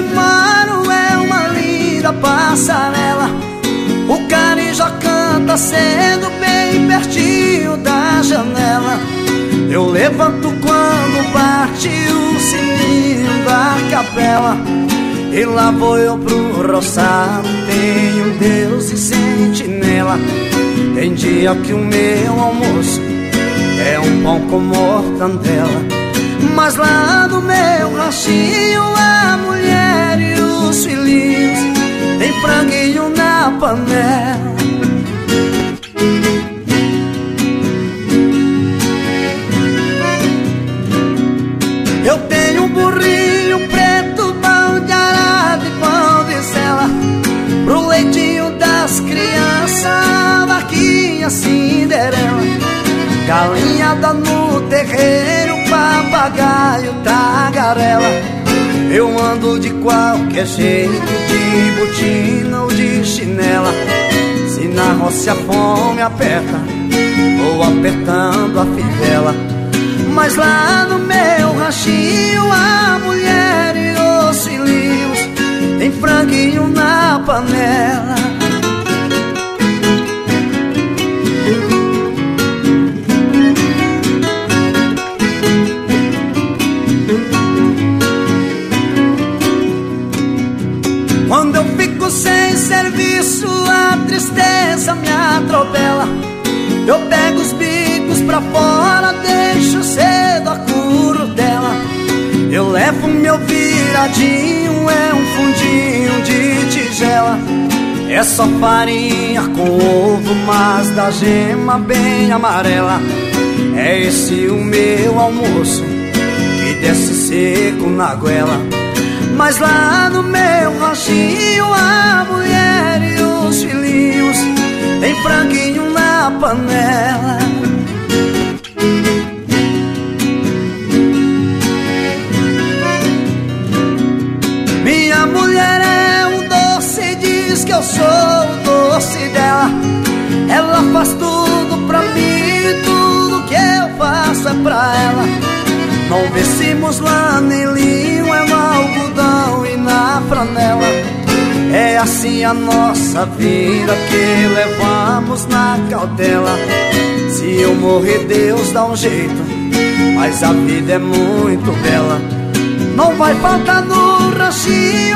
moro é uma linda passarela. O carijó canta cedo bem pertinho da janela. Eu levanto quando bate o sininho da capela. E lá vou eu pro roçado, tenho Deus e sentinela. Tem dia que o meu almoço é um pão com mortandela, mas lá no meu ranchinho a mulher e os filhinhos tem franguinho na panela. Eu tenho um burrinho preto, pão de arado e pão de sela. Pro leitinho das crianças, vaquinha Cinderela. Galinhada no terreiro, papagaio, tagarela. Eu ando de qualquer jeito, de botina ou de chinela. Se na roça a fome aperta, vou apertando a fivela. Mas lá no meu ranchinho a mulher e os filhinhos tem franguinho na panela. Quando eu fico sem serviço, a tristeza me atropela. Eu pego os bicos pra fora, deixo cedo a curutela. Eu levo meu viradinho, é um fundinho de tigela. É só farinha com ovo, mas da gema bem amarela. É esse o meu almoço, que desce seco na goela. Mas lá no meu ranchinho a mulher e os filhinhos tem franguinho na panela. Minha mulher é um doce, diz que eu sou o doce dela. Ela faz tudo pra mim, tudo que eu faço é pra ela. Não vestimos lã nem linho, é no algodão e na franela. É assim a nossa vida que levamos na cautela. Se eu morrer Deus dá um jeito, mas a vida é muito bela. Não vai faltar no ranchinho